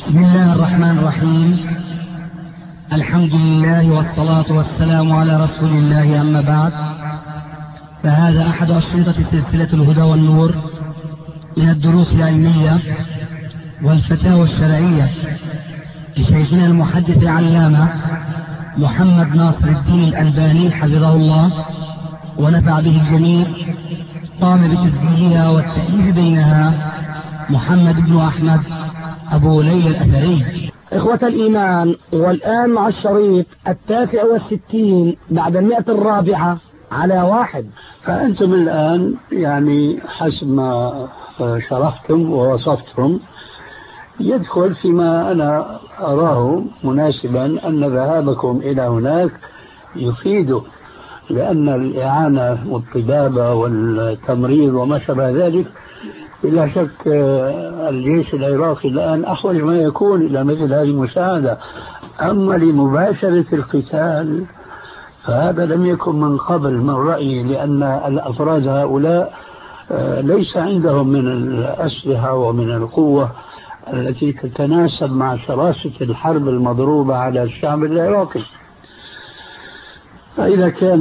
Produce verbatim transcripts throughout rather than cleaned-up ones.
بسم الله الرحمن الرحيم. الحمد لله والصلاة والسلام على رسول الله، أما بعد، فهذا أحد أشرطة سلسلة الهدى والنور من الدروس العلمية والفتاوى الشرعية لشيخنا المحدث العلامة محمد ناصر الدين الألباني حفظه الله ونفع به الجميع. قام بتسجيلها والتأليف بينها محمد بن أحمد أبو ليلى الأثري. إخوة الإيمان، والآن مع الشريط التاسع والستين بعد المئة الرابعة على واحد. فأنتم الآن يعني حسب ما شرحتم ووصفتم يدخل فيما أنا أراه مناسبا أن ذهابكم إلى هناك يفيد، لأن الإعانة والطبابة والتمريض وما شابه ذلك بلا شك الجيش العراقي الآن أحوج ما يكون إلى مثل هذه المساعدة. أما لمباشرة القتال فهذا لم يكن من قبل من رأيي، لأن الأفراد هؤلاء ليس عندهم من الأسلحة ومن القوة التي تتناسب مع شراسة الحرب المضروبة على الشعب العراقي. فإذا كان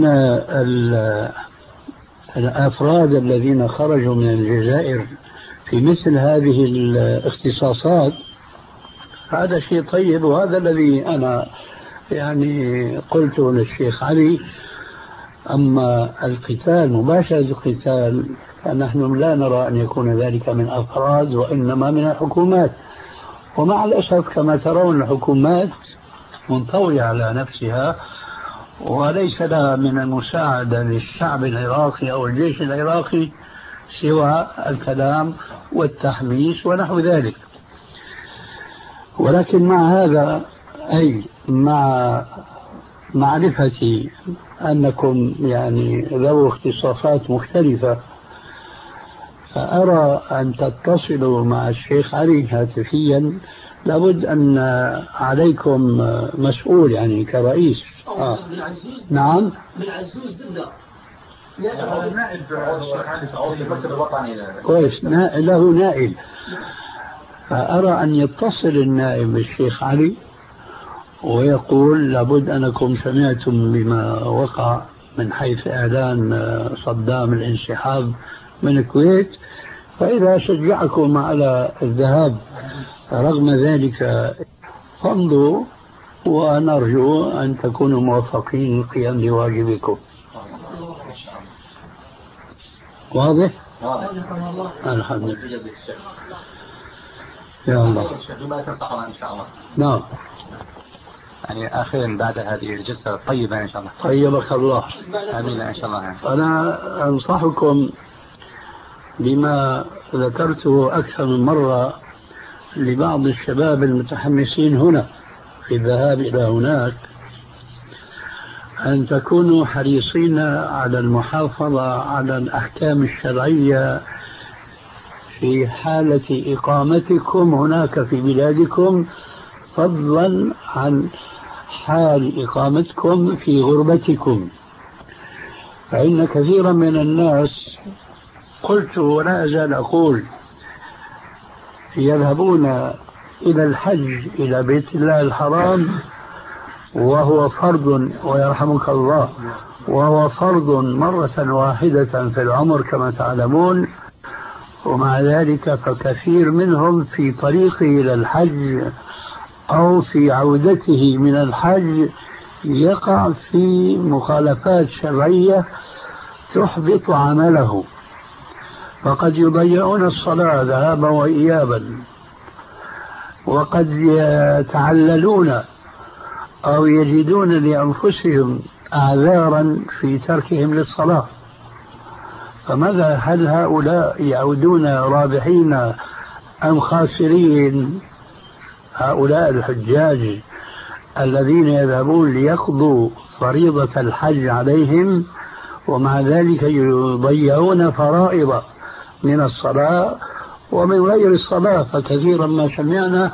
الأفراد الذين خرجوا من الجزائر في مثل هذه الاختصاصات هذا شيء طيب، وهذا الذي أنا يعني قلته للشيخ علي. أما القتال، مباشرة القتال، فنحن لا نرى أن يكون ذلك من أفراد وإنما من الحكومات، ومع الأسف كما ترون الحكومات منطوية على نفسها وليس لها من المساعدة للشعب العراقي أو الجيش العراقي سوى الكلام والتحميس ونحو ذلك. ولكن مع هذا، أي مع معرفتي أنكم يعني ذو اختصاصات مختلفة، فأرى أن تتصلوا مع الشيخ علي هاتفيا. لابد أن عليكم مسؤول يعني كرئيس. آه. نعم. من عزوز بالله. نائب الشيخ علي في المكتب الوطني. كويس، له نائب. فأرى أن يتصل النائب بالشيخ علي ويقول لابد أنكم سمعتم بما وقع من حيث إعلان صدام الانسحاب من الكويت، فإذا شجعكم على الذهاب رغم ذلك فامضوا، ونرجو أن تكونوا موفقين للقيام بواجبكم. واضح؟ الحمد لله. يا الله. بما تنصحنا إن شاء الله. نعم. يعني أخيرا بعد هذه الجلسة الطيبة إن شاء الله. طيبك الله. آمين إن شاء الله. أنا أنصحكم بما ذكرته أكثر من مرة لبعض الشباب المتحمسين هنا في الذهاب إلى هناك، أن تكونوا حريصين على المحافظة على الأحكام الشرعية في حالة إقامتكم هناك في بلادكم، فضلا عن حال إقامتكم في غربتكم. فإن كثيرا من الناس، قلت ولا أزال أقول، يذهبون إلى الحج إلى بيت الله الحرام وهو فرض، ويرحمك الله، وهو فرض مرة واحدة في العمر كما تعلمون، ومع ذلك فكثير منهم في طريقه إلى الحج أو في عودته من الحج يقع في مخالفات شرعية تحبط عمله، فقد يضيعون الصلاة ذهابا وإيابا، وقد يتعللون أو يجدون لأنفسهم أعذارا في تركهم للصلاة. فماذا، هل هؤلاء يعودون رابحين أم خاسرين؟ هؤلاء الحجاج الذين يذهبون ليقضوا فريضة الحج عليهم ومع ذلك يضيعون فرائض من الصلاة ومن غير الصلاة. فكثيرا ما سمعنا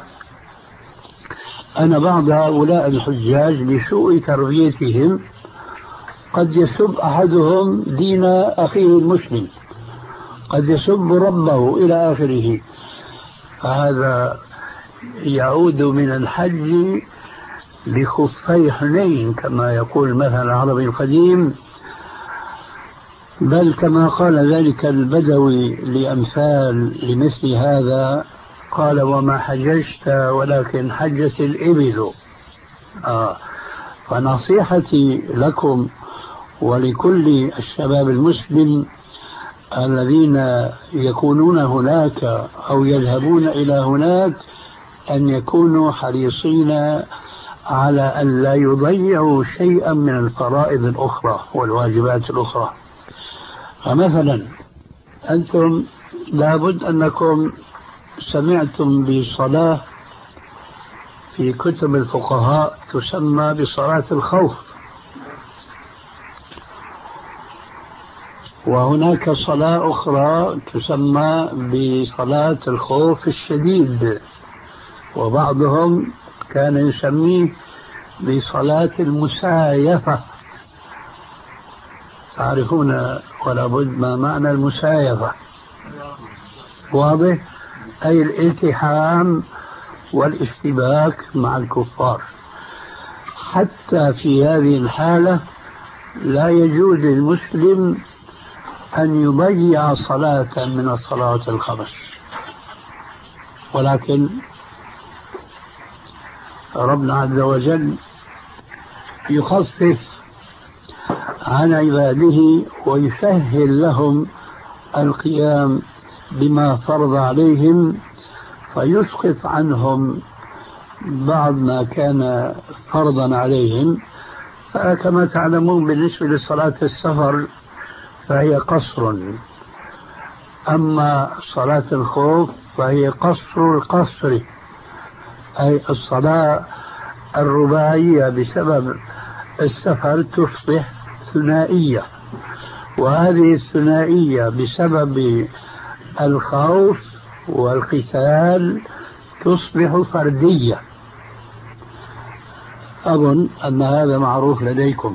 أن بعض هؤلاء الحجاج بسوء تربيتهم قد يسب أحدهم دين أخيه المسلم، قد يسب ربه إلى آخره. فهذا يعود من الحج بخفي حنين كما يقول المثل العربي القديم، بل كما قال ذلك البدوي لأمثال لمثل هذا قال: وما حججت ولكن حجت الإبل. آه. فنصيحتي لكم ولكل الشباب المسلم الذين يكونون هناك أو يذهبون إلى هناك أن يكونوا حريصين على أن لا يضيعوا شيئا من الفرائض الأخرى والواجبات الأخرى. فمثلا أنتم لابد أنكم سمعتم بصلاة في كتب الفقهاء تسمى بصلاة الخوف، وهناك صلاة أخرى تسمى بصلاة الخوف الشديد، وبعضهم كان يسميه بصلاة المسايفة. تعرفون ولا بد ما معنى المسايفة؟ واضح؟ أي الالتحام والاشتباك مع الكفار. حتى في هذه الحالة لا يجوز للمسلم أن يضيع صلاة من الصلوات الخمس، ولكن ربنا عز وجل يخفف عن عباده ويسهل لهم القيام بما فرض عليهم، فيسقط عنهم بعض ما كان فرضا عليهم. فكما تعلمون بالنسبة لصلاة السفر فهي قصر، أما صلاة الخوف فهي قصر القصر، أي الصلاة الرباعية بسبب السفر تصبح ثنائية، وهذه الثنائية بسبب الخوف والقتال تصبح فردية. أظن أن هذا معروف لديكم.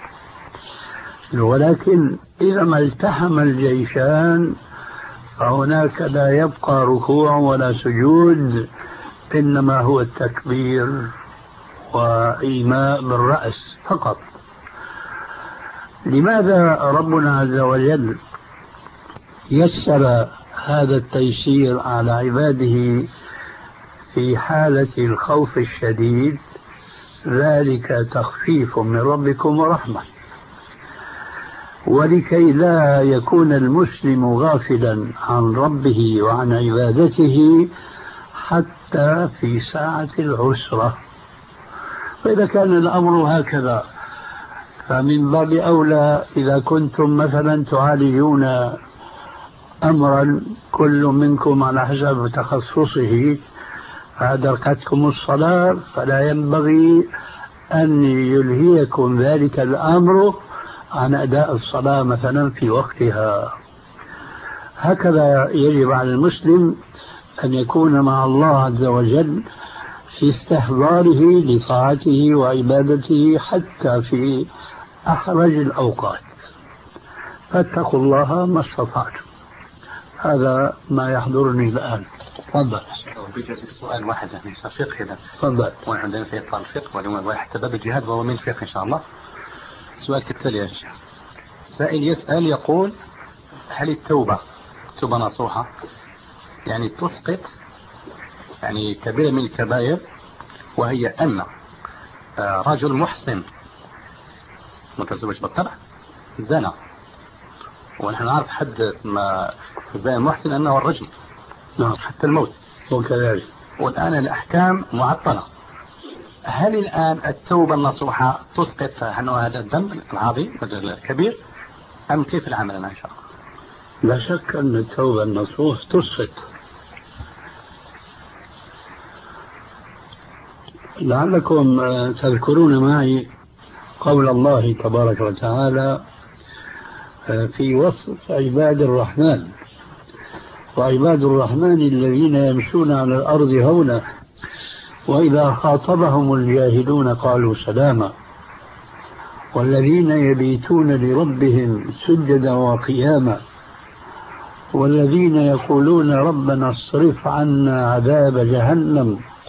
ولكن إذا ما التحم الجيشان فهناك لا يبقى ركوع ولا سجود، إنما هو التكبير وإيماء بالرأس فقط. لماذا ربنا عز وجل يسر هذا التيسير على عباده في حالة الخوف الشديد؟ ذلك تخفيف من ربكم ورحمة، ولكي لا يكون المسلم غافلا عن ربه وعن عبادته حتى في ساعة العسرة. فإذا كان الأمر هكذا فمن باب أولى إذا كنتم مثلا تعالجون أمرا كل منكم على حسب تخصصه فأدركتكم الصلاة، فلا ينبغي أن يلهيكم ذلك الأمر عن أداء الصلاة مثلا في وقتها. هكذا يجب على المسلم أن يكون مع الله عز وجل في استحضاره لطاعته وعبادته حتى في أحرج الأوقات. فاتقوا الله ما استطعتم. هذا ما يحضرني الآن. تفضل. بدي أسألك سؤال واحد يعني فقه هذا. تفضل. ونحن عندنا في إطار الفقه واليوم حتى باب الجهاد وهو من الفقه إن شاء الله. السؤال كالتالي يا شيخ. سائل يسأل يقول: هل التوبة توبة نصوحة يعني تسقط يعني كبيرة من الكبائر، وهي أن رجل محسن متزوج بالطبع زنى، ونحن نعرف حد اسمه الزاني المحسن أنه الرجم حتى الموت وكذلك، والآن الأحكام معطلة. هل الآن التوبة النصوحة تسقط عنه هذا الذنب العظيم الكبير أم كيف العمل إن شاء الله؟ لا شك أن التوبة النصوح تسقط. لعلكم تذكرون معي قول الله تبارك وتعالى في وصف عباد الرحمن: وعباد الرحمن الذين يمشون على الأرض هونا وإذا خاطبهم الجاهلون قالوا سلاما والذين يبيتون لربهم سجدا وقياما والذين يقولون ربنا اصرف عنا عذاب جهنم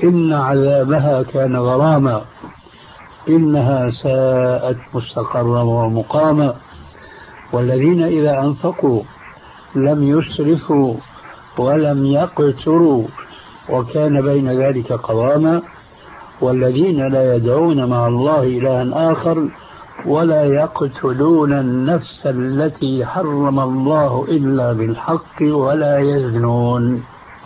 إن عذابها كان غراما إنها ساءت مستقرا ومقاما والذين إذا أنفقوا لم يسرفوا ولم يقتروا وكان بين ذلك قواما والذين لا يدعون مع الله إلها آخر ولا يقتلون النفس التي حرم الله إلا بالحق ولا يزنون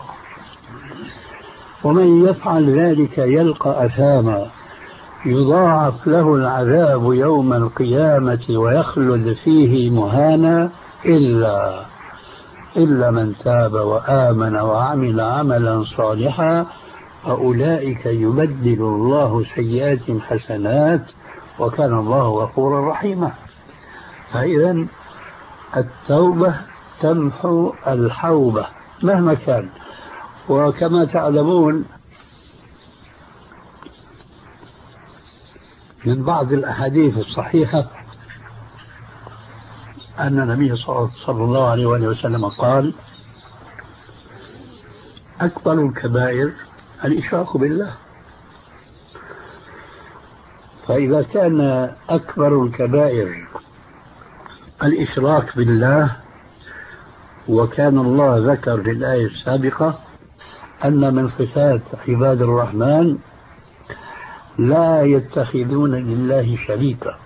ومن يفعل ذلك يلقى أثاما يضاعف له العذاب يوم القيامة ويخلد فيه مهانا إلا إلا من تاب وآمن وعمل عملا صالحا فأولئك يبدل الله سيئات حسنات وكان الله غفورا رحيما. فإذا التوبة تمحو الحوبة مهما كان. وكما تعلمون من بعض الأحاديث الصحيحة أن النبي صلى الله عليه وسلم قال أكبر الكبائر الإشراك بالله. فإذا كان أكبر الكبائر الإشراك بالله وكان الله ذكر في الآية السابقة أن من صفات عباد الرحمن لا يتخذون لله شريكا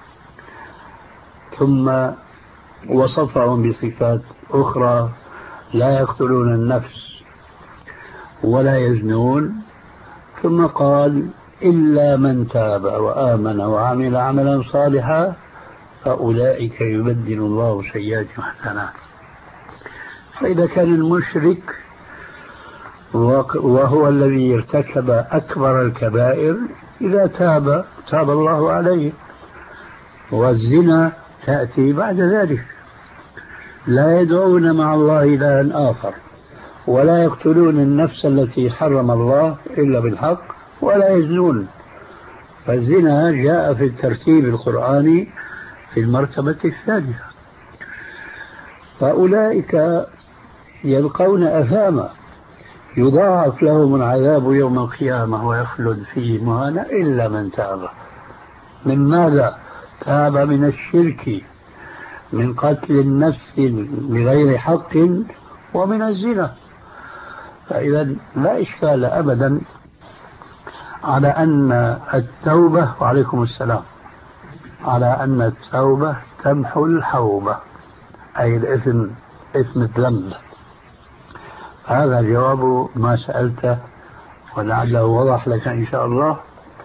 ثم وصفهم بصفات أخرى لا يقتلون النفس ولا يزنون ثم قال إلا من تاب وآمن وعمل عملا صالحا فأولئك يبدل الله سيئات حسنات. فإذا كان المشرك وهو الذي ارتكب أكبر الكبائر إذا تاب تاب الله عليه والزنا تأتي بعد ذلك لا يدعون مع الله إلها آخر ولا يقتلون النفس التي حرم الله إلا بالحق ولا يزنون. فالزنا جاء في الترتيب القرآني في المرتبة الثانية. فأولئك يلقون أثاما يضاعف لهم العذاب يوم القيامة ويخلد فيه مهانا إلا من تاب. من ماذا؟ تاب من الشرك من قتل النفس بغير حق ومن الزنا. فإذا لا إشكال أبدا على أن التوبة وعليكم السلام على أن التوبة تمحو الحوبة أي الإثم إثم الذنب. هذا جواب ما سألته ولعله وضح لك إن شاء الله.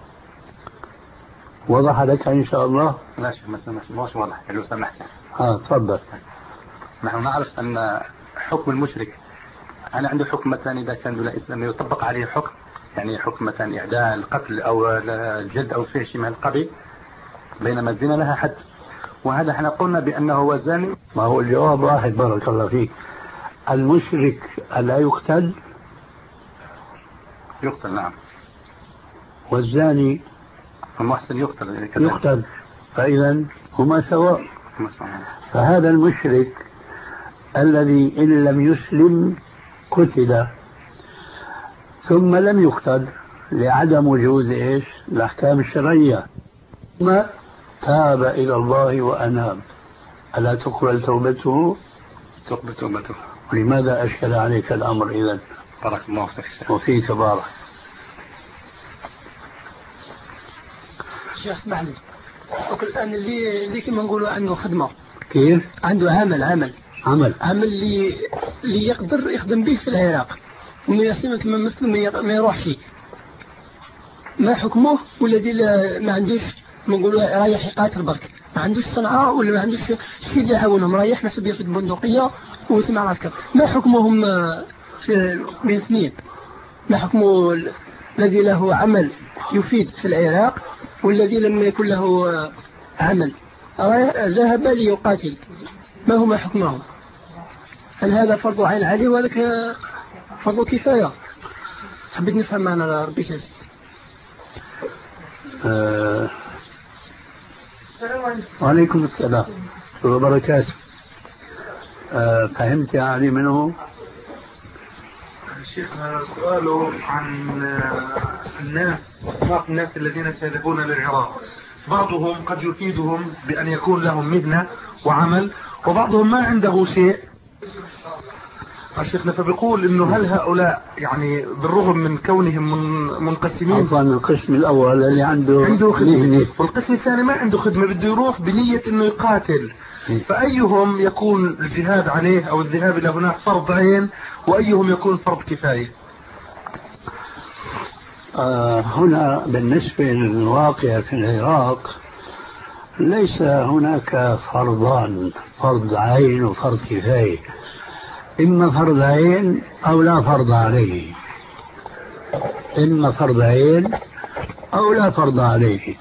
وضح لك إن شاء الله. لا شيء مش واضح لو سمحت. اه تفضل. نحن نعرف أن حكم المشرك أنا عنده حكم مثلا إذا كان دون إسلام يطبق عليه حكم يعني حكم مثلا إعداء القتل أو الجلد أو شيء من القبيل بينما الزنا لها حد. وهذا احنا قلنا بأنه هو زاني. ما هو الجواب واحد بارك الله فيك. المشرك ألا يقتل؟ يقتل نعم. والزاني المحسن يقتل يقتل. فإذا هما سواء. فهذا المشرك الذي إن لم يسلم قتل ثم لم يقتل لعدم وجود إيش الأحكام الشرعية ثم تاب إلى الله وأناب ألا تقبل توبته؟ تقبل توبته. لماذا أشكل عليك الأمر إذن؟ بارك الله فيك. وفيك بارك. شيخ اسمح لي الآن اللي اللي كما نقولوا عنده خدمة كيف؟ عنده عمل عمل عمل عمل اللي اللي يقدر يخدم به في العراق وما يسمى كما مسلم ما يروحش ما حكمه والذي ما عندوش نقولوا رايح يقاتل برك ما عندوش صنعة ولا ما عندوش شيء اللي يعاونهم رايح مسؤول ياخذ بندقية ويسمع عسكر ما حكمهم في من سنين ما حكمه الذي له عمل يفيد في العراق والذي لم يكن له عمل ذهب ليقاتل ما هو ما حكمه؟ هل هذا فرض عين عليه وذاك فرض كفاية؟ حبيت نفهم معنا ربي كاسي. أه... وعليكم السلام وبركاته. أه فهمت يعني منه شيخنا سؤاله عن الناس، بعض الناس الذين سيذهبون للعراق، بعضهم قد يفيدهم بأن يكون لهم مهنة وعمل، وبعضهم ما عنده شيء. الشيخنا فبيقول انه هل هؤلاء يعني بالرغم من كونهم من منقسمين، عفوا القسم الاول اللي عنده عنده خدمة مهنة والقسم الثاني ما عنده خدمة بده يروح بنية انه يقاتل، فأيهم يكون الجهاد عليه أو الذهاب إلى هناك فرض عين وأيهم يكون فرض كفاية؟ آه هنا بالنسبة للواقع في العراق ليس هناك فرضان، فرض عين وفرض كفاية، إما فرض عين أو لا فرض عليه، إما فرض عين أو لا فرض عليه.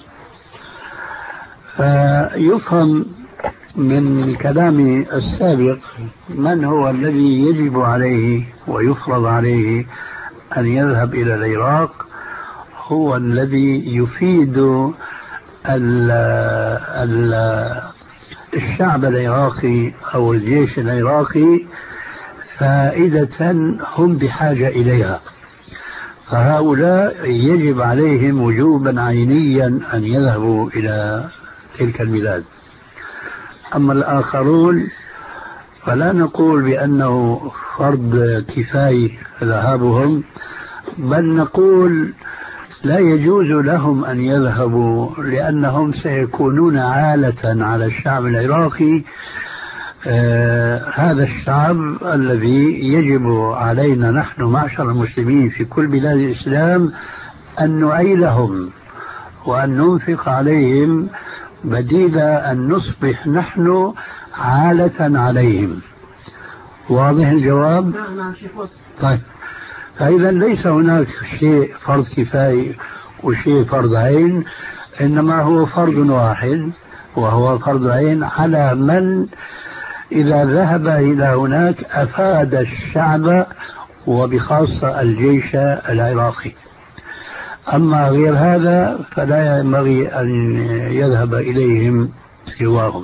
فيفهم من كلامي السابق من هو الذي يجب عليه ويفرض عليه أن يذهب إلى العراق، هو الذي يفيد ال ال الشعب العراقي أو الجيش العراقي فائدة هم بحاجة إليها، فهؤلاء يجب عليهم وجوبا عينيا أن يذهبوا إلى تلك البلاد. أما الآخرون فلا نقول بأنه فرض كفاية ذهابهم، بل نقول لا يجوز لهم أن يذهبوا لأنهم سيكونون عالة على الشعب العراقي. آه هذا الشعب الذي يجب علينا نحن معشر المسلمين في كل بلاد الإسلام أن نعيلهم وأن ننفق عليهم بديل أن نصبح نحن عالة عليهم. واضح الجواب؟ نعم نعم شيخ وصل. طيب، فإذا ليس هناك شيء فرض كفاية وشيء فرض عين، إنما هو فرض واحد وهو فرض عين على من إذا ذهب إلى هناك أفاد الشعب وبخاصة الجيش العراقي. أما غير هذا فلا ينبغي أن يذهب إليهم سواهم.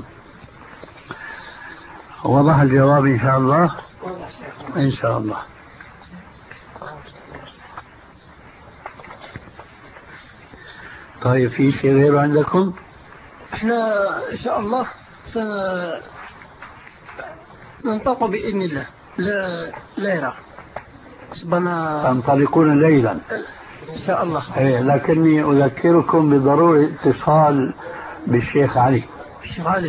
وضح الجواب إن شاء الله؟ إن شاء الله. طيب، في شيء غيره عندكم؟ احنا إن شاء الله سننطلق بإذن الله لا لا يرى سبنا تنطلقون ليلا إن شاء الله. إيه، لكني أذكركم بضرورة اتصال بالشيخ علي. الشيخ علي،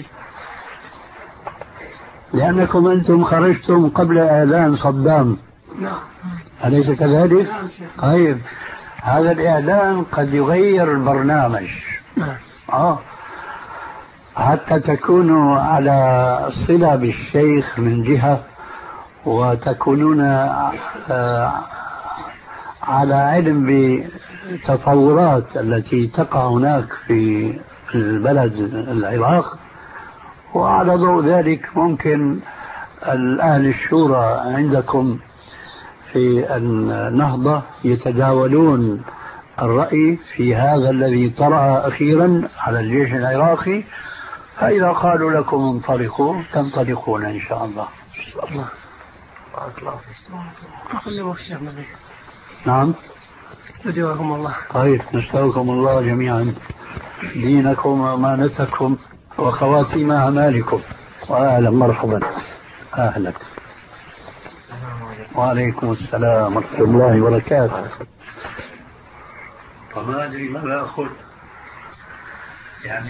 لأنكم أنتم خرجتم قبل إعلان صدام. نعم. أليس كذلك؟ نعم شيخ. طيب، هذا الإعلان قد يغير البرنامج. نعم. آه. حتى تكونوا على صلة بالشيخ من جهة، وتكونون آه على علم بالتطورات التي تقع هناك في البلد العراق، وعلى ضوء ذلك ممكن الأهل الشورى عندكم في النهضة يتداولون الرأي في هذا الذي طرأ أخيرا على الجيش العراقي، فإذا قالوا لكم انطلقوا تنطلقون إن شاء الله. إن شاء الله. بارك الله فيك. خليهم الشيخ نبي. نعم. استودعكم الله. طيب، نستودعكم الله جميعا دينكم وأمانتكم وخواتيم أعمالكم. وأهلا مرحبا. أهلا. وعليكم السلام ورحمة الله وبركاته. وما أدري ماذا أقول. يعني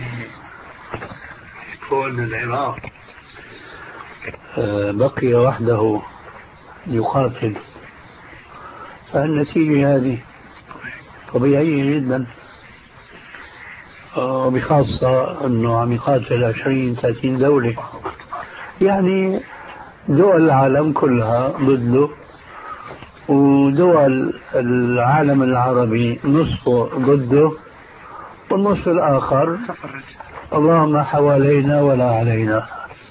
كون العراق بقي وحده يقاتل، فالنتيجة هذه طبيعية جدا، وبخاصة أنه عم يقاتل عشرين ثلاثين دولة، يعني دول العالم كلها ضده، ودول العالم العربي نصفه ضده، والنصف الآخر اللهم حوالينا ولا علينا.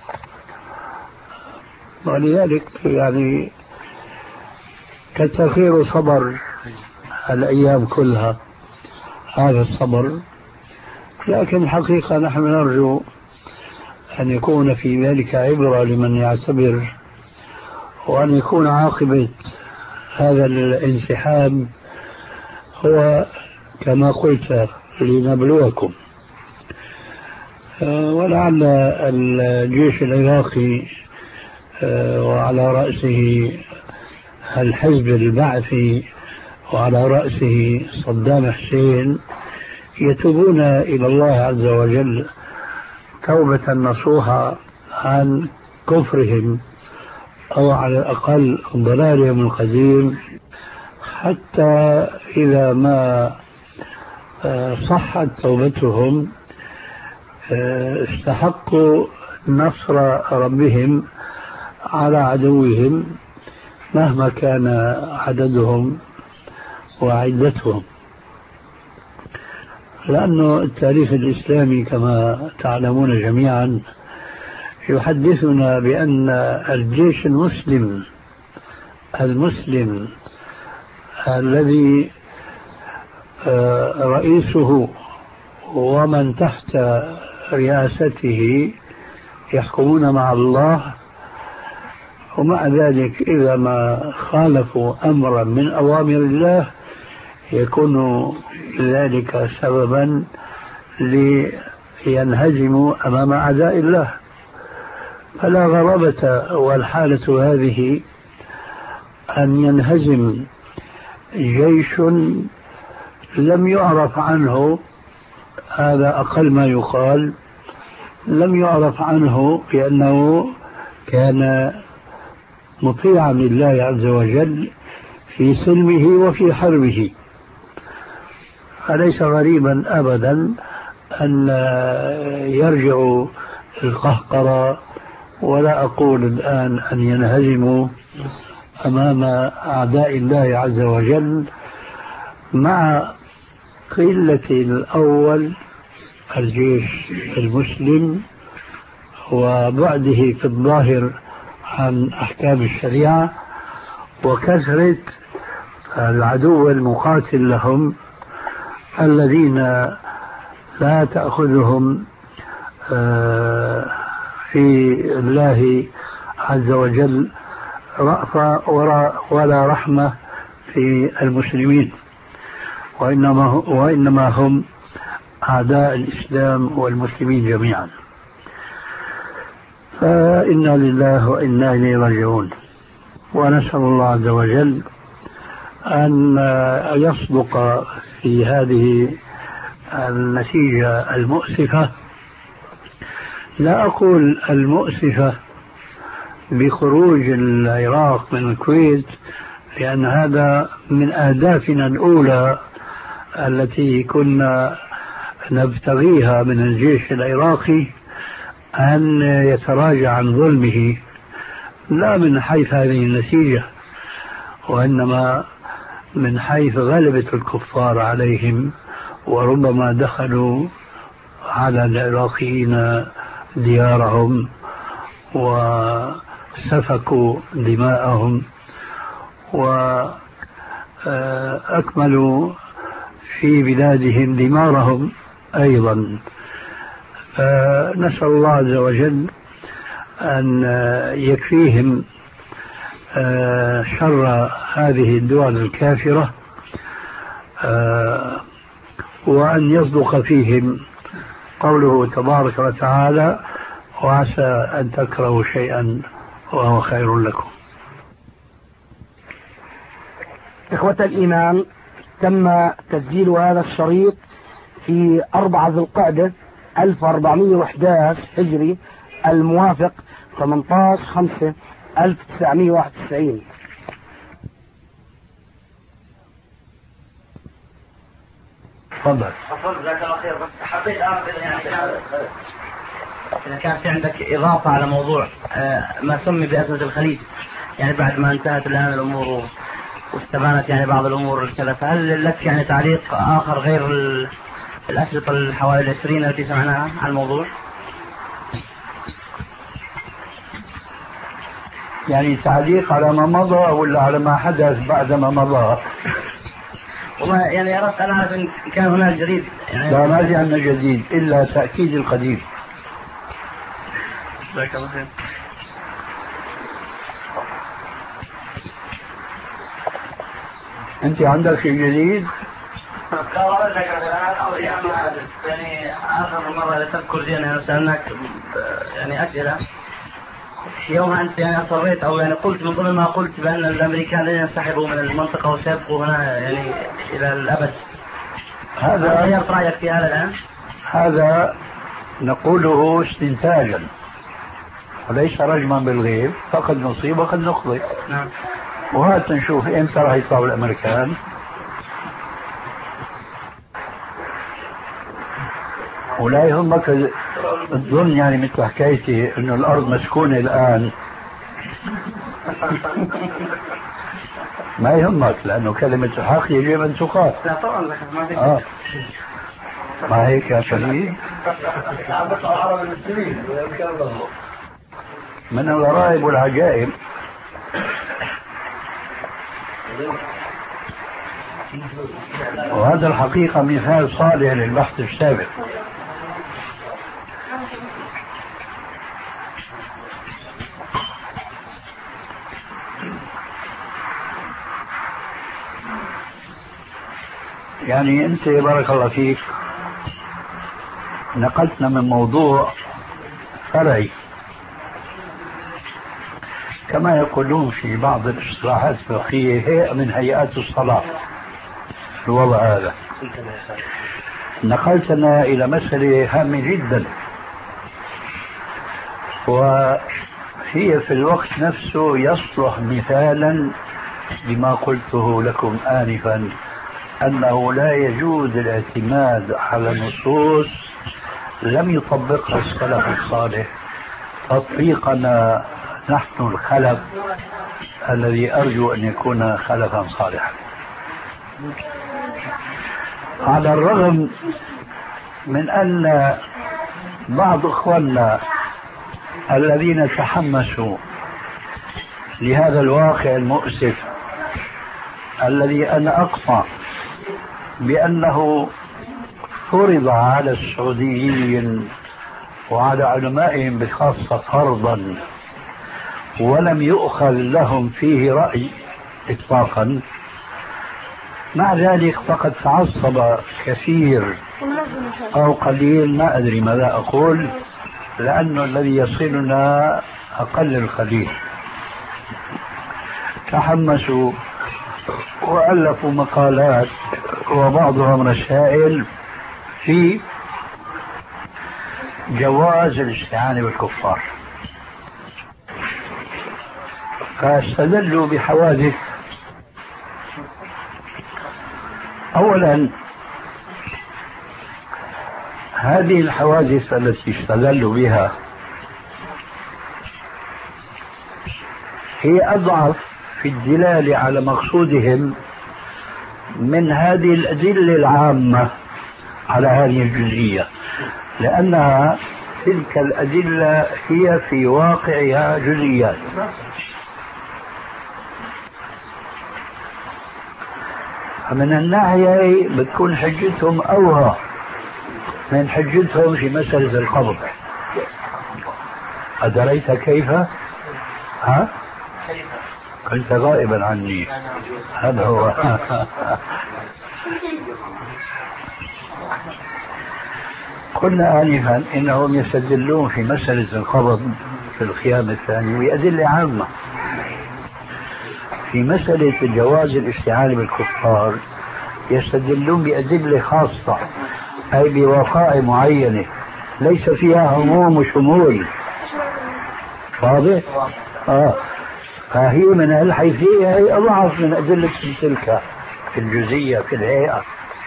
ولذلك يعني كتر خير صبر الأيام كلها هذا الصبر، لكن الحقيقة نحن نرجو أن يكون في ذلك عبرة لمن يعتبر، وأن يكون عاقبة هذا الانسحاب هو كما قلت لنبلوكم، ولعل الجيش العراقي وعلى رأسه الحزب البعثي وعلى رأسه صدام حسين يتوبون إلى الله عز وجل توبة نصوحة عن كفرهم أو على الأقل ضلالهم القديم، حتى إذا ما صحت توبتهم استحقوا نصر ربهم على عدوهم مهما كان عددهم وعدتهم. لأن التاريخ الإسلامي كما تعلمون جميعا يحدثنا بأن الجيش المسلم المسلم الذي رئيسه ومن تحت رئاسته يحكمون مع الله، ومع ذلك إذا ما خالفوا أمرا من أوامر الله يكون ذلك سببا لينهزموا أمام أعداء الله. فلا غرابة والحالة هذه أن ينهزم جيش لم يعرف عنه، هذا أقل ما يقال، لم يعرف عنه بأنه كان مطيعا لله عز وجل في سلمه وفي حربه. فليس غريبا أبدا أن يرجعوا القهقرة، ولا أقول الآن أن ينهزموا أمام أعداء الله عز وجل، مع قلة الأول الجيش المسلم وبعده في الظاهر عن أحكام الشريعة وكثرة العدو المقاتل لهم الذين لا تأخذهم في الله عز وجل رأفة ولا رحمة في المسلمين، وإنما, وإنما هم أعداء الإسلام والمسلمين جميعا. فإنا لله وإنا إليه راجعون، ونسأل الله عز وجل أن يصدق في هذه النتيجة المؤسفة. لا أقول المؤسفة بخروج العراق من الكويت، لأن هذا من أهدافنا الأولى التي كنا نبتغيها من الجيش العراقي، أن يتراجع عن ظلمه، لا من حيث هذه النتيجة، وإنما من حيث غلبة الكفار عليهم، وربما دخلوا على العراقيين ديارهم وسفكوا دماءهم وأكملوا في بلادهم دمارهم أيضا. نسأل الله عز وجل أن يكفيهم شر هذه الدول الكافرة، وأن يصدق فيهم قوله تبارك وتعالى: وعسى أن تكرهوا شيئا وهو خير لكم. إخوة الإيمان، تم تسجيل هذا الشريط في أربعة ذي القعدة ألف وأربعمائة وأحد عشر هجري، الموافق ثمانية عشر خمسة ألف وتسعمائة وواحد وتسعين. تفضل. تفضل، جزاك الله خير. بس حبيت أعرف يعني إذا كان في عندك إضافة على موضوع ما سمي بأزمة الخليج، يعني بعد ما انتهت الآن الأمور واستبانت يعني بعض الأمور الثلاثة، هل لك يعني تعليق آخر غير الأشرطة الحوالي العشرين التي سمعناها عن الموضوع؟ يعني تعليق على ما مضى ولا على ما حدث بعد ما مضى؟ والله يعني أردت أن أعرف إن كان هناك جديد. يعني لا، ما في عندنا جديد إلا تأكيد القديم. جزاك الله خير. أنت عندك شيء جديد؟ لا والله ذكرت الآن أو يعني آخر مرة تذكر جينا سألناك يعني أسئلة يوم أنت يعني أصريت أو يعني قلت من ضمن ما قلت بأن الأمريكان لن ينسحبوا من المنطقة وسيبقوا هنا يعني إلى الأبد. هذا غيرت رأيك في هذا الآن؟ هذا نقوله استنتاجا وليس رجما بالغيب، فقد نصيب وقد نخطئ. نعم. وهات نشوف امتى راح يطلعوا الامريكان. ولا يهمك تظن يعني مثل حكايتي انه الارض مسكونه الان. ما يهمك لانه كلمه الحق يجب ان تقال. لا طبعا ما في آه. ما هيك يا شديد. من الغرائب والعجائب وهذا الحقيقة مثال صالح للبحث السابق. يعني أنت بارك الله فيك نقلتنا من موضوع فرعي كما يقولون في بعض الاصطلاحات الفقهية هيئة من هيئات الصلاة. الوضع هذا نقلتنا إلى مسألة هامة جدا، وهي في الوقت نفسه يصلح مثالا لما قلته لكم آنفا، أنه لا يجوز الاعتماد على نصوص لم يطبقها السلف الصالح تطبيقنا نحن الخلف الذي أرجو أن يكون خلفا صالحا. على الرغم من أن بعض إخواننا الذين تحمسوا لهذا الواقع المؤسف الذي أنا أقطع بأنه فرض على السعوديين وعلى علمائهم بخاصة فرضا ولم يؤخذ لهم فيه رأي إطلاقا، مع ذلك فقد تعصب كثير أو قليل، ما أدري ماذا أقول، لأنه الذي يصلنا أقل القليل، تحمسوا وألفوا مقالات وبعضهم رسائل في جواز الاستعانة بالكفار، فاستدلوا بحوادث. أولا هذه الحوادث التي استدلوا بها هي أضعف في الدلالة على مقصودهم من هذه الأدلة العامة على هذه الجزئية، لأنها تلك الأدلة هي في واقعها جزئيات. فمن الناحية بتكون حجتهم أوهى من حجتهم في مسألة القبض. أدريت كيف؟ ها؟ كنت غائبا عني. هذا هو. قلنا آنفا إنهم يستدلون في مسألة القبض في الخيام الثاني بأدلة عامة. في مسألة جواز الاستعانة بالكفار يستدلون بأدلة خاصة، أي بوقائع معينة ليس فيها عموم وشمول. واضح؟ آه. فهي من الحيثية هي أضعف من أدلة تلك في الجزئية في الهيئة.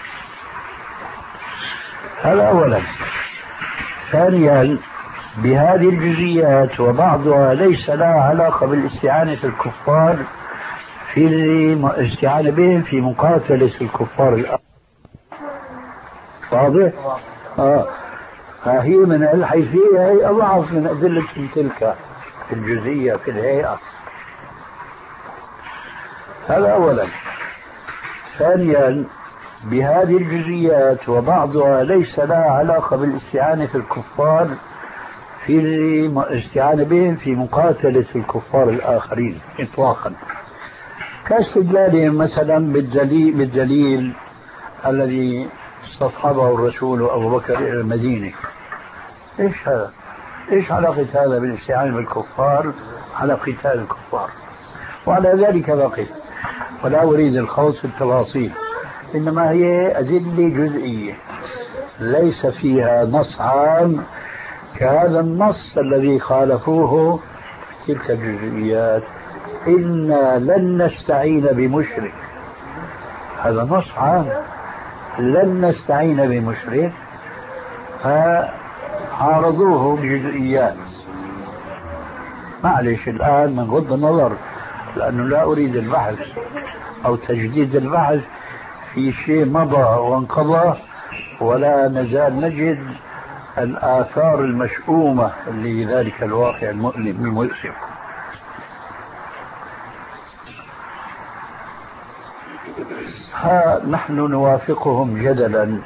هذا أولا. ثانيا بهذه الجزئيات وبعضها ليس لها علاقة بالاستعانة الكفار في الاستعانة بهم في مقاتلة الكفار الآخر. واضح؟ آه. فهي من الحيثية هي أضعف من أدلة تلك في الجزئية في الهيئة. هذا أولا. ثانيا بهذه الجزئيات وبعضها ليس لها علاقة بالاستعانة في الكفار في الاستعانة بهم في مقاتلة الكفار الآخرين إطلاقا، كاستدلالهم مثلا بالدليل, بالدليل الذي استصحبه الرسول أبو بكر إلى المدينة. إيش هذا؟ إيش علاقة هذا بالاستعانة بالكفار على قتال الكفار؟ وعلى ذلك بقيت، ولا أريد الخوض في التفاصيل، إنما هي أدلة جزئية ليس فيها نص عام كهذا النص الذي خالفوه في تلك الجزئيات. إنا لن نستعين بمشرك، هذا نص عام، لن نستعين بمشرك، فعارضوه بجزئيات. معلش الآن من غض النظر، لأنه لا أريد البحث أو تجديد البحث في شيء مضى وانقضى، ولا نزال نجد الآثار المشؤومة لذلك الواقع المؤلم المؤسف. ها نحن نوافقهم جدلا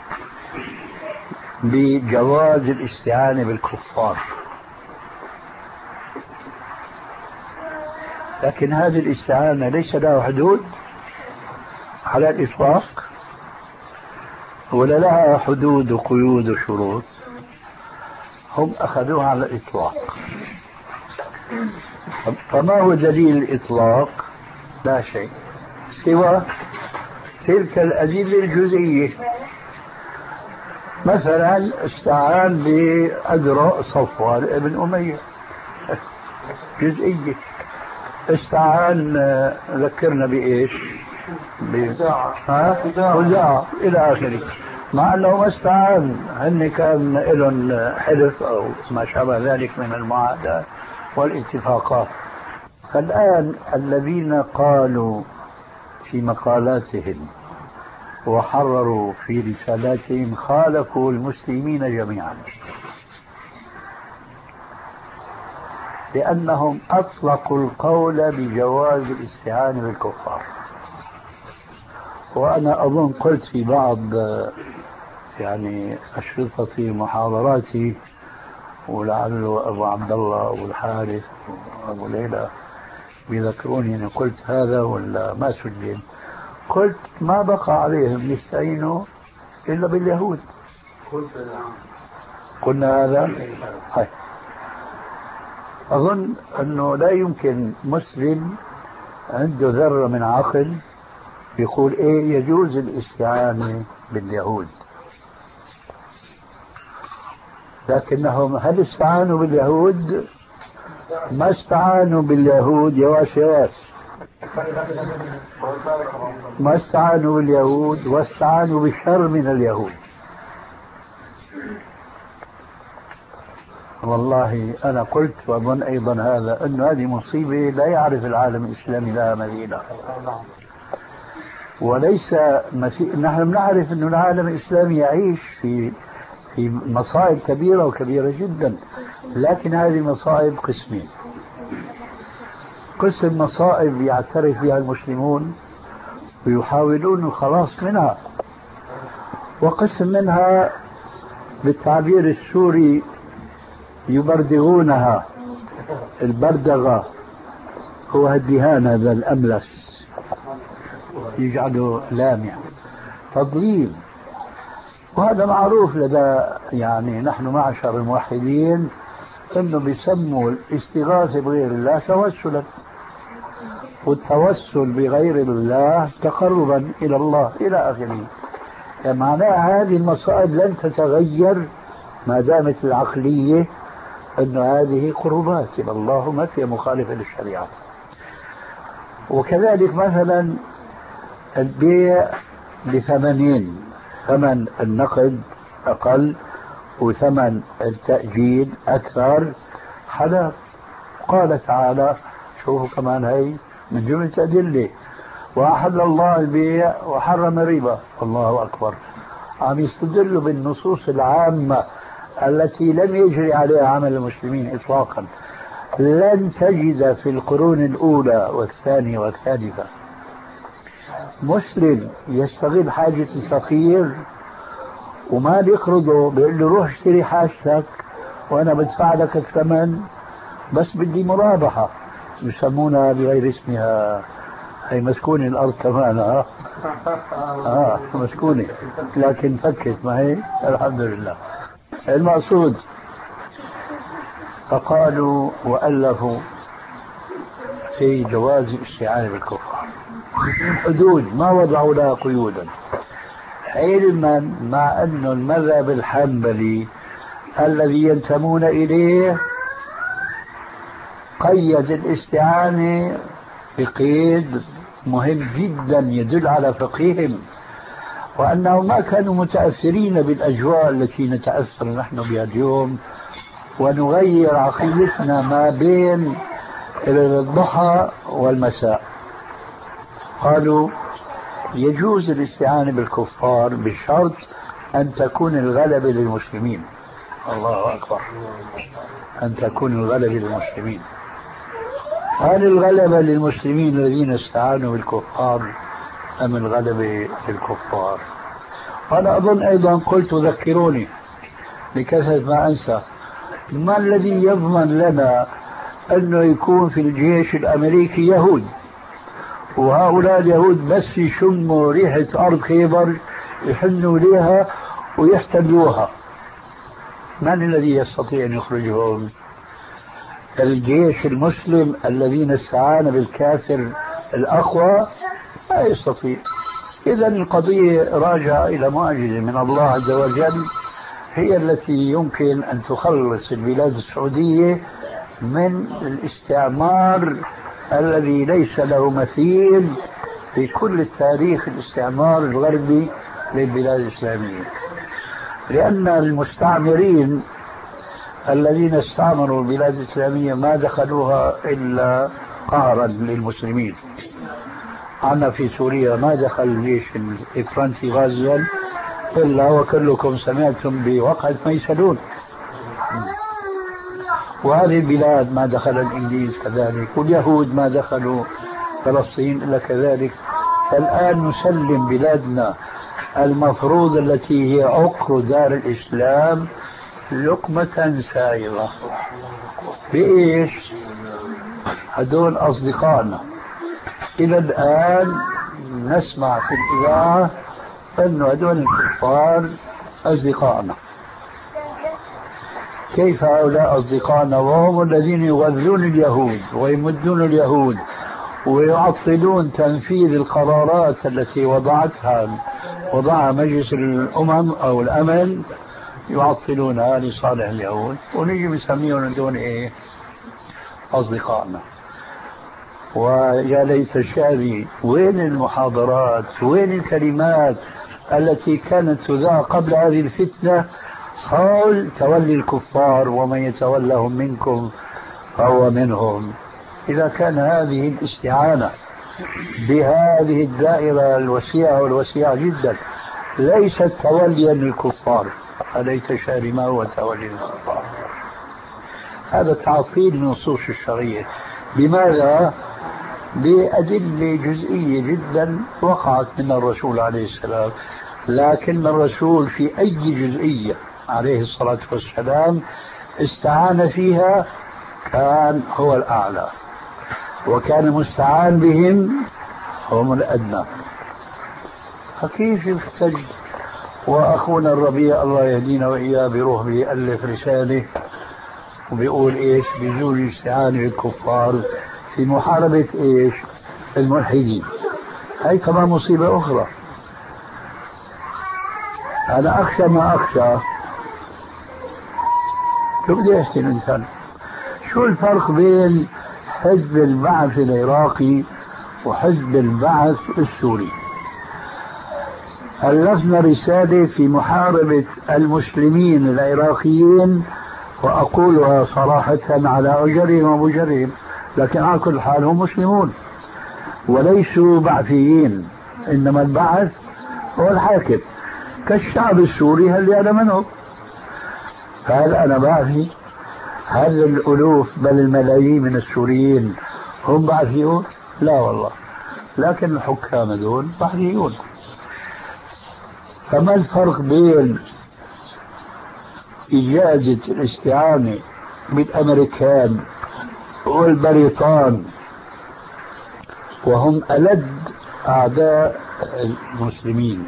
بجواز الاستعانة بالكفار، لكن هذه الاستعانة ليس لها حدود على الإطلاق، ولا لها حدود وقيود وشروط. هم أخذوها على الإطلاق. فما هو دليل الإطلاق؟ لا شيء سوى تلك الأدلة الجزئية. مثلا استعان بأذرع صفوان ابن أمية، جزئية. استعان ذكرنا بإيش؟ بخزاعة إلى آخره، مع أنه ما استعان، هن كان لهم حلف أو ما شابه ذلك من المعاهدات والاتفاقات. فالآن الذين قالوا في مقالاتهم وحرروا في رسالاتهم خالفوا المسلمين جميعا، لأنهم أطلقوا القول بجواز الاستعانة بالكفار. وأنا أظن قلت في بعض يعني أشرطتي محاضراتي، ولعله أبو عبد الله أبو الحارث وأبو ليلى بيذكروني أني قلت هذا ولا ما سجل. قلت ما بقى عليهم يستعينوا إلا باليهود. قلنا هذا. هاي. أظن أنه لا يمكن مسلم عنده ذرة من عقل يقول إيه يجوز الاستعانة باليهود، لكنهم هل استعانوا باليهود؟ ما استعانوا باليهود يواش يواش، ما استعانوا باليهود، واستعانوا بالشر من اليهود. والله أنا قلت وأظن أيضا هذا أن هذه مصيبة لا يعرف العالم الإسلامي لها مثيلا. وليس مثيل، نحن نعرف أن العالم الإسلامي يعيش في في مصائب كبيرة وكبيرة جدا، لكن هذه المصائب قسمين. قسم مصائب يعترف بها المسلمون ويحاولون الخلاص منها، وقسم منها بالتعبير السوري يبردغونها. البردغة هو الدهان هذا الأملس يجعله لامع، تضليل. وهذا معروف لدى يعني نحن معشر الموحدين انه بيسموا الاستغاثة بغير الله توسلا، والتوسل بغير الله تقربا الى الله الى اخره. يعني معناها هذه المصائب لن تتغير ما دامت العقلية أن هذه قربات إلى الله ما فيها مخالفة للشريعة. وكذلك مثلا البيع بثمنين، ثمن النقد أقل وثمن التأجيل أكثر، حلال. قال تعالى، شوفوا كمان هي من جملة أدلة، وأحل الله البيع وحرم الربا. الله أكبر. عم يستدلوا بالنصوص العامة التي لم يجري عليها عمل المسلمين إطلاقا. لن تجد في القرون الأولى والثانية والثالثة مسلم يستغل حاجة الفقير وما بيقرضه، بيقول له روح اشتري حاجتك وأنا بدفع لك الثمن، بس بدي مرابحة، يسمونها بغير اسمها. هي مسكونة الأرض كمان. ها آه مسكونة لكن فكت معي الحمد لله. المقصود فقالوا وألفوا في جواز الاستعانة بالكفار حدود ما وضعوا لها قيودا، علما مع أن المذهب الحنبلي الذي ينتمون إليه قيد الاستعانة بقيد مهم جدا يدل على فقههم، وأنهم ما كانوا متأثرين بالأجواء التي نتأثر نحن بها اليوم ونغير عقيدتنا ما بين الضحى والمساء. قالوا يجوز الاستعانة بالكفار بشرط أن تكون الغلبة للمسلمين. الله أكبر، أن تكون الغلبة للمسلمين. هل الغلبة للمسلمين الذين استعانوا بالكفار أم الغلبة للكفار؟ أنا أظن أيضا قلت ذكروني لكثرة ما أنسى، ما الذي يضمن لنا أنه يكون في الجيش الأمريكي يهود وهؤلاء اليهود بس يشموا ريحة أرض خيبر يحنوا ليها ويحتلوها؟ من الذي يستطيع أن يخرجهم؟ الجيش المسلم الذين استعان بالكافر الأقوى لا يستطيع. إذا القضية راجعة إلى معجزة من الله عز وجل هي التي يمكن أن تخلص البلاد السعودية من الاستعمار الذي ليس له مثيل في كل التاريخ، الاستعمار الغربي للبلاد الإسلامية. لأن المستعمرين الذين استعمروا البلاد الإسلامية ما دخلوها إلا قهرا للمسلمين. عنا في سوريا ما دخل الجيش الفرنسي غازيا إلا وكلكم سمعتم بوقعة ميسلون، وهذه البلاد ما دخل الإنجليز كذلك، واليهود ما دخلوا فلسطين إلا كذلك. فالآن نسلم بلادنا المفروض التي هي عقر دار الإسلام لقمة سائغة. بإيش؟ هدول أصدقائنا. إلى الآن نسمع في الإذاعة أن هدول الكفار أصدقائنا. كيف هؤلاء أصدقائنا وهم الذين يغذون اليهود ويمدون اليهود ويعطلون تنفيذ القرارات التي وضعتها وضعها مجلس الأمم أو الأمن، يعطلونها لصالح اليهود، ونجي بنسميهم دون إيه؟ أصدقائنا. ويا ليت شعري وين المحاضرات، وين الكلمات التي كانت تذاع قبل هذه الفتنة حول تولي الكفار ومن يتولهم منكم فهو منهم. إذا كان هذه الاستعانة بهذه الدائرة الوسيعة والوسيعة جدا ليست توليا للكفار، أليت شعري ما هو تولي الكفار؟ هذا تعطيل النصوص الشرعية. بماذا؟ بأدلة جزئية جدا وقعت من الرسول عليه السلام، لكن الرسول في أي جزئية عليه الصلاة والسلام استعان فيها كان هو الأعلى، وكان مستعان بهم هم الأدنى. فكيف يحتج وأخونا الربيع الله يهدينا وإياه بروح بيألف رسالة وبيقول إيش؟ بيجوز الاستعانة بالكفار في محاربة إيش؟ الملحدين. هاي كمان مصيبة أخرى. أنا أخشى ما أخشى. شو بدي أحكي الإنسان؟ شو الفرق بين حزب البعث العراقي وحزب البعث السوري؟ ألفنا رسالة في محاربة المسلمين العراقيين، وأقولها صراحة على أجرهم ومجرهم، لكن على كل حال هم مسلمون وليسوا بعثيين، إنما البعث هو الحاكم كالشعب السوري هل أنا منهم؟ هل أنا بعثي؟ هل الألوف بل الملايين من السوريين هم بعثيون؟ لا والله، لكن الحكام دول بعثيون. فما الفرق بين إجازة الاستعانة بالأمريكان والبريطان وهم ألد أعداء المسلمين.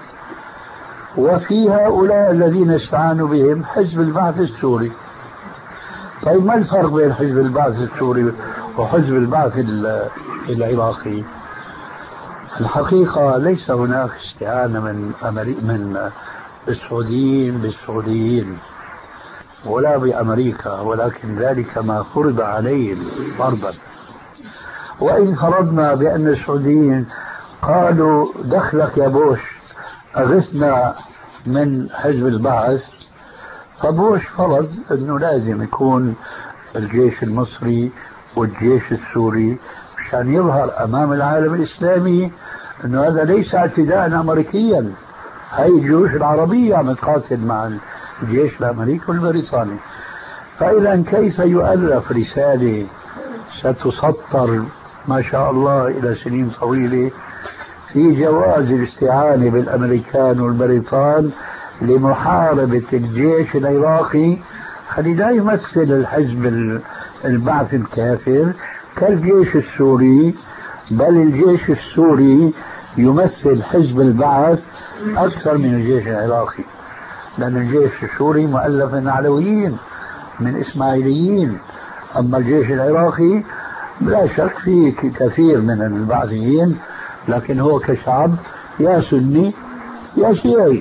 وفي هؤلاء الذين استعانوا بهم حزب البعث السوري. طيب ما الفرق بين حزب البعث السوري وحزب البعث العراقي؟ الحقيقة ليس هناك استعانة من من السعوديين بالسعوديين ولا بأمريكا، ولكن ذلك ما فرض عليهم فرضا. وإن فرضنا بأن السعوديين قالوا دخلك يا بوش أغثنا من حزب البعث، فبوش فرض أنه لازم يكون الجيش المصري والجيش السوري مشان يظهر أمام العالم الإسلامي أنه هذا ليس اعتداء أمريكيا، هاي الجيوش العربية عم تقاتل مع الجيش الأمريكي والبريطاني. فإذا كيف يؤلف رسالة ستسطر ما شاء الله إلى سنين طويلة في جواز الاستعانة بالأمريكان والبريطان لمحاربة الجيش العراقي الذي لا يمثل الحزب البعث الكافر كالجيش السوري، بل الجيش السوري يمثل حزب البعث أكثر من الجيش العراقي، لأن الجيش السوري مؤلف من علويين من إسماعيليين، أما الجيش العراقي لا شك فيه كثير من البعثيين، لكن هو كشعب يا سني يا شيعي.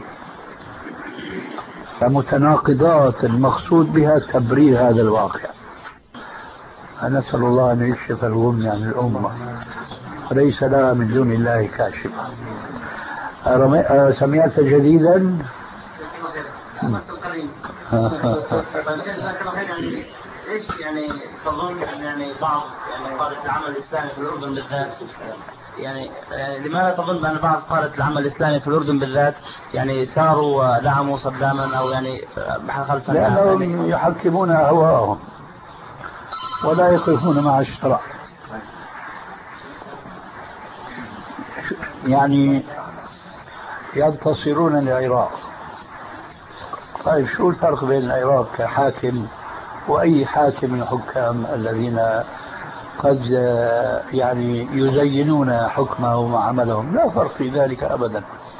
فمتناقضات المقصود بها تبرير هذا الواقع. نسأل الله أن يكشف الغم عن الأمة وليس لها من دون الله كاشفة. سمعت جديدا؟ ايش يعني تظن يعني بعض يعني قادة العمل الاسلامي في الاردن بالذات يعني لماذا تظن بان بعض قادة العمل الاسلامي في الاردن بالذات يعني ساروا ودعموا صداما او يعني خلف لانهم يعني يحكمون اهواءهم ولا يقفون مع الشرع. يعني ينتصرون للعراق. طيب شو الفرق بين العراق كحاكم وأي حاكم من الحكام الذين قد يعني يزينون حكمه وعملهم؟ لا فرق في ذلك أبدا.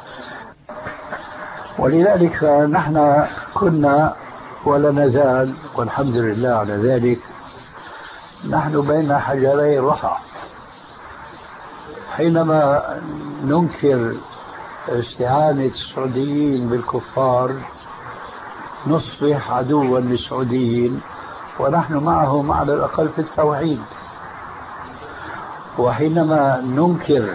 ولذلك نحن كنا ولا نزال والحمد لله على ذلك نحن بين حجري الرحى. حينما ننكر استعانة السعوديين بالكفار نصبح عدوا للسعوديين ونحن معهم على الأقل في التوحيد. وحينما ننكر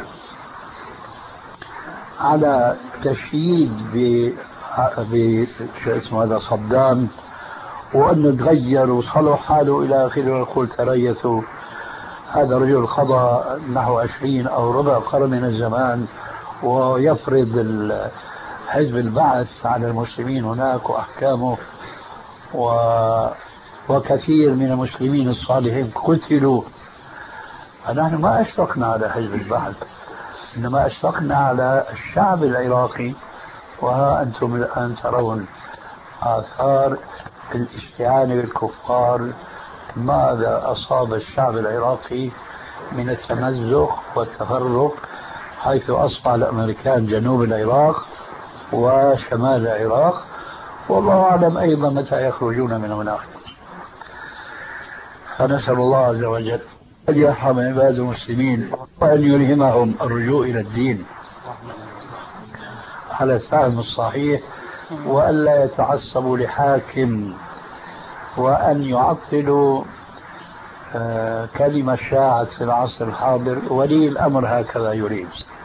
على تشييد ب اسمه هذا صدام وأنه تغير وصلوا حاله إلى آخره ونقول تريثوا، هذا رجل قضى نحو عشرين أو ربع قرن من الزمان ويفرض حزب البعث على المسلمين هناك وأحكامه، و... وكثير من المسلمين الصالحين قتلوا. فنحن ما أشفقنا على حزب البعث، إنما أشفقنا على الشعب العراقي. وها أنتم الآن ترون آثار الاستعانة بالكفار، ماذا أصاب الشعب العراقي من التمزق والتفرق، حيث أصبح الأمريكان جنوب العراق وشمال العراق، والله أعلم أيضا متى يخرجون من هناك. فنسأل الله عز وجل أن يرحم عباد المسلمين وأن يلهمهم الرجوع إلى الدين على الفهم الصحيح، وأن لا يتعصبوا لحاكم، وأن يعطلوا آه كلمة شاعت في العصر الحاضر: ولي الأمر هكذا يريد.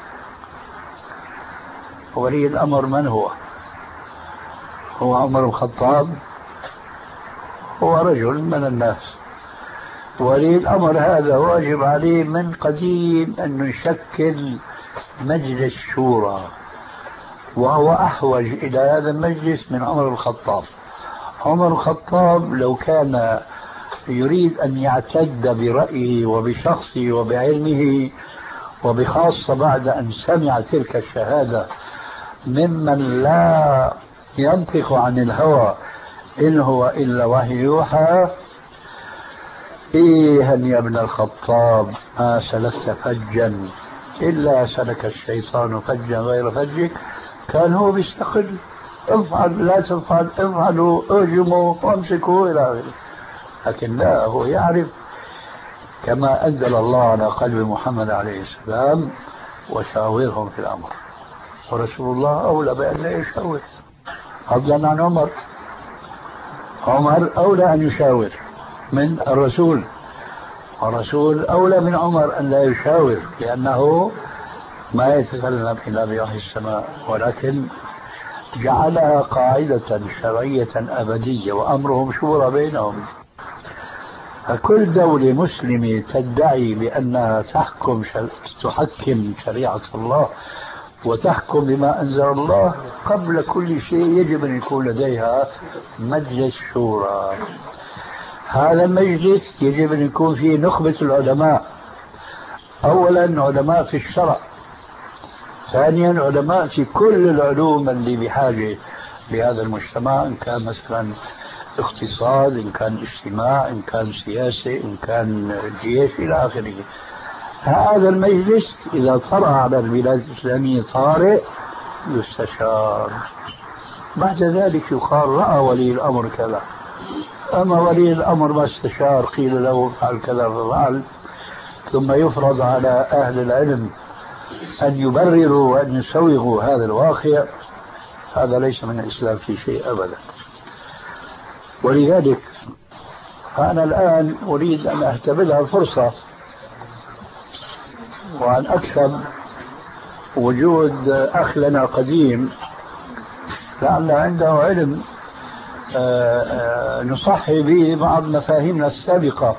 ولي الأمر من هو؟ هو عمر الخطاب، هو رجل من الناس. ولي الأمر هذا واجب عليه من قديم أن يشكل مجلس شورى، وهو أحوج إلى هذا المجلس من عمر الخطاب. عمر الخطاب لو كان يريد أن يعتد برأيه وبشخصه وبعلمه، وبخاصة بعد أن سمع تلك الشهادة ممن لا ينطق عن الهوى إن هو إلا وحي يوحى، إيه يا ابن الخطاب ما سلكت فجا إلا سلك الشيطان فجا غير فجك، كان هو بيستقل، افعل لا تفعل، افعلوا اهجموا وامسكوا إلى آخره. لكن لا، هو يعرف كما أنزل الله على قلب محمد عليه السلام وشاورهم في الأمر، ورسول الله أولى بأن لا يشاور، فضلا عن عمر. عمر أولى أن يشاور من الرسول، الرسول أولى من عمر أن لا يشاور، لأنه ما يتكلم إلا بوحي السماء، ولكن جعلها قاعدة شرعية أبدية وأمرهم شورى بينهم. فكل دولة مسلمة تدعي بأنها تحكم شر... تحكم شريعة الله وتحكم بما أنزل الله، قبل كل شيء يجب أن يكون لديها مجلس شورى. هذا المجلس يجب أن يكون فيه نخبة العلماء، أولا علماء في الشرع، ثانيا علماء في كل العلوم اللي بحاجة لهذا المجتمع، إن كان مثلا اقتصاد، إن كان اجتماع، إن كان سياسة، إن كان جيش إلى آخره. هذا المجلس إذا طرأ على البلاد الإسلامية طارئ يستشار، بعد ذلك يقال رأى ولي الأمر كذا، أما ولي الأمر ما استشار قيل له فعل كذا ففعل، ثم يفرض على أهل العلم أن يبرروا وأن يسوغوا هذا الواقع، هذا ليس من الإسلام في شيء أبدا. ولذلك أنا الآن أريد أن أهتبلها الفرصة وأن أكسب وجود أخ لنا قديم لعل عنده علم نصحي به بعض مفاهيمنا السابقة.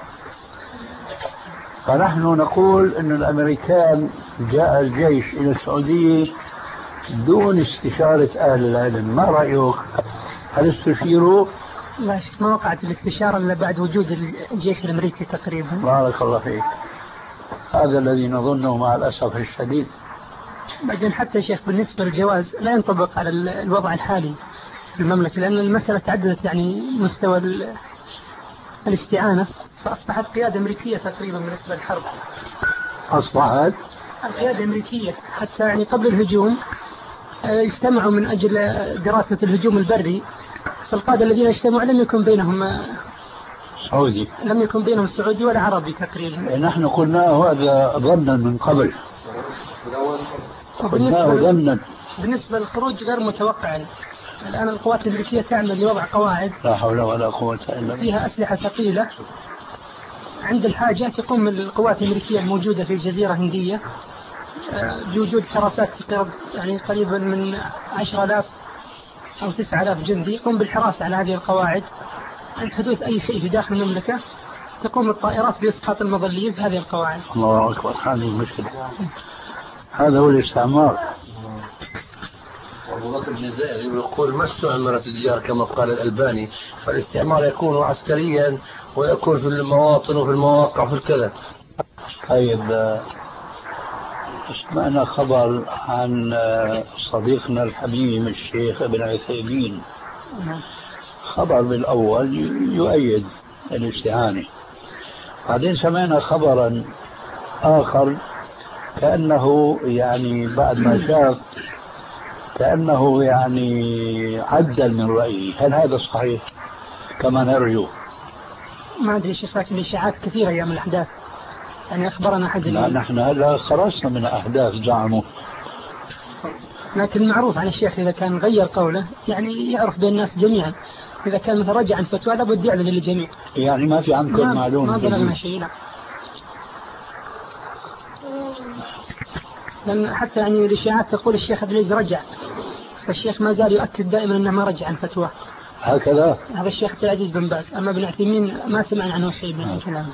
فنحن نقول أن الأمريكان جاء الجيش إلى السعودية دون استشارة أهل العلم، ما رأيك؟ هل استشيروا؟ لا شك ما وقعت الاستشارة إلا بعد وجود الجيش الأمريكي تقريبا. بارك الله فيك. هذا الذي نظنه مع الأسف الشديد. بعدين حتى شيخ بالنسبة للجواز لا ينطبق على الوضع الحالي في المملكة، لأن المسألة تعددت يعني مستوى الاستعانة، فأصبحت قيادة أمريكية تقريبا بالنسبة للحرب. أصبحت القيادة الأمريكية حتى يعني قبل الهجوم يجتمعوا من أجل دراسة الهجوم البري، فالقادة الذين اجتمعوا لم يكن بينهم سعودي، لم يكن بينهم سعودي ولا عربي تقريبا. نحن قلنا هذا ظنا من قبل، قلناه ظنا. بالنسبة للخروج غير متوقع. الآن القوات الأمريكية تعمل لوضع قواعد لا حول ولا قوة إلا بالله فيها أسلحة ثقيلة، عند الحاجة تقوم القوات الأمريكية الموجودة في الجزيرة الهندية بوجود حراسات يعني قريبا من عشرة آلاف أو تسعة آلاف جندي يقوم بالحراسة على هذه القواعد. عند حدوث أي شيء في داخل المملكة تقوم الطائرات بإسقاط المظليين في هذه القواعد. الله أكبر، هذه المشكلة، هذا هو الاستعمار. أبو بكر بن زاهر يقول ما استعمرت الديار كما قال الألباني، فالاستعمار يكون عسكريا ويكون في المواطن وفي المواقع وفي الكذا. طيب سمعنا خبر عن صديقنا الحبيب الشيخ ابن عثيمين، خبر بالأول يؤيد الاستعانة، بعدين سمعنا خبرا آخر كأنه يعني بعد ما شاف كأنه يعني عدل من رأيه. هل هذا صحيح كما نرجو؟ ما أدري شيخ، لكن الإشاعات كثيرة أيام الأحداث، يعني أخبرنا أحد. لا نحن هلا خرجنا من أحداث زعموا، لكن معروف عن الشيخ إذا كان غير قوله يعني يعرف بين الناس جميعا، إذا كان مثلا رجع عن فتوى لابد يعلن للجميع. يعني ما في عنكم معلومة؟ ما بلغنا شيء لا. لأن حتى يعني الإشاعات تقول الشيخ عبد العزيز رجع، فالشيخ ما زال يؤكد دائما أنه ما رجع عن فتوى. هكذا هذا الشيخ عبد العزيز بن باز، أما ابن عثيمين ما سمعنا عنه شيء من الكلام.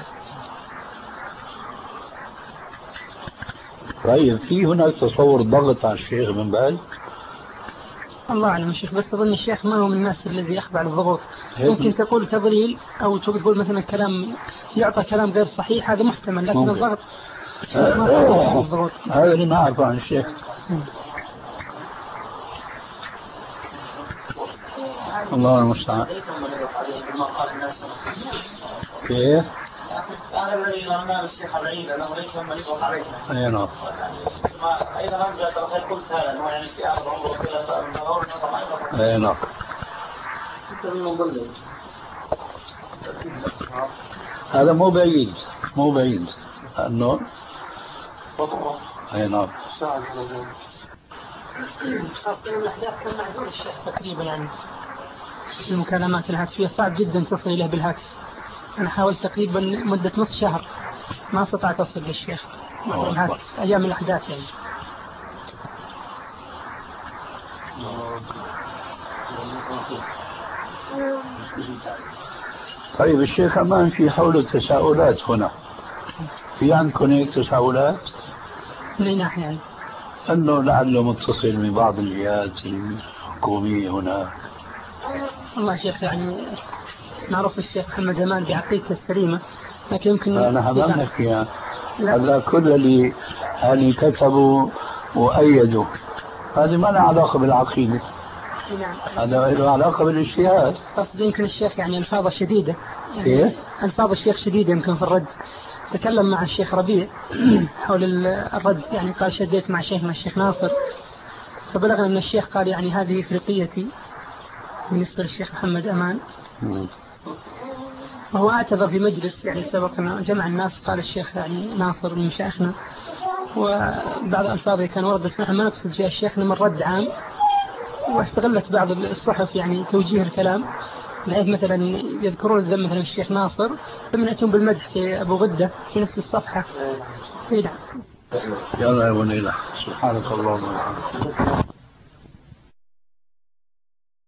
طيب في هناك تصور ضغط على الشيخ بن باز؟ الله أعلم الشيخ، بس أظن الشيخ ما هو من الناس الذي يخضع للضغوط. ممكن تقول تضليل أو تقول مثلا كلام يعطى كلام غير صحيح، هذا محتمل، لكن ممكن. الضغط هذا اللي ما أعرفه عن الشيخ. الله المستعان. كيف؟ هذا الذي ظننا بالشيخ العيد انه ليس ممن يطلق عليه. اي نعم. ايضا انت قلت هذا انه يعني في اخر عمره كذا. اي نعم. هذا مو بعيد مو بعيد انه اي نعم. خاصة الأحداث كان معزول الشيخ تقريبا يعني المكالمات الهاتفية صعب جدا تصل إليه بالهاتف. أنا حاولت تقريبا مدة نص شهر ما استطعت أصل للشيخ بالهاتف أيام الأحداث يعني. طيب الشيخ أمان في حول تساؤلات هنا، في عندكم هيك تساؤلات؟ من ناحية يعني؟ أنه لعله متصل ببعض الجهات الحكومية هنا. والله شيخ يعني معروف الشيخ محمد أمان بعقيدته السليمة، لكن يمكن أنا هممنا فيها. هذا كل اللي اللي كتبوا وأيدوا هذه ما لها علاقة بالعقيدة. نعم. هذا له علاقة بالاجتهاد. قصد يمكن الشيخ يعني ألفاظه شديدة. يعني إيه؟ ألفاظ الشيخ شديدة يمكن في الرد. تكلم مع الشيخ ربيع حول الرد يعني قال شديت مع شيخنا الشيخ ناصر، فبلغنا أن الشيخ قال يعني هذه إفريقيتي بالنسبة للشيخ محمد أمان. وهو اعتذر في مجلس يعني سبقنا جمع الناس، قال الشيخ يعني ناصر من مشايخنا وبعض الألفاظ كان ورد اسمها ما نقصد فيها الشيخ من رد عام، واستغلت بعض الصحف يعني توجيه الكلام بحيث مثلا يذكرون الذم مثلا الشيخ ناصر ثم يأتون بالمدح في أبو غدة في نفس الصفحة. يلا يا بني سبحانك اللهم وبحمدك.